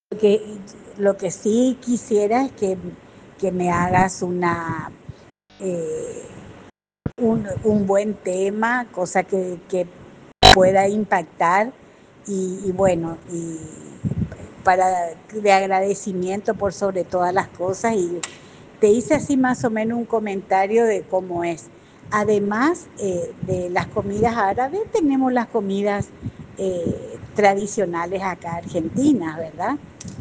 que, lo que sí quisiera es que me hagas eh, un buen tema, cosa que pueda impactar y bueno, y para de agradecimiento por sobre todas las cosas y te hice así más o menos un comentario de cómo es. Además de las comidas árabes, tenemos las comidas tradicionales acá argentinas, ¿verdad?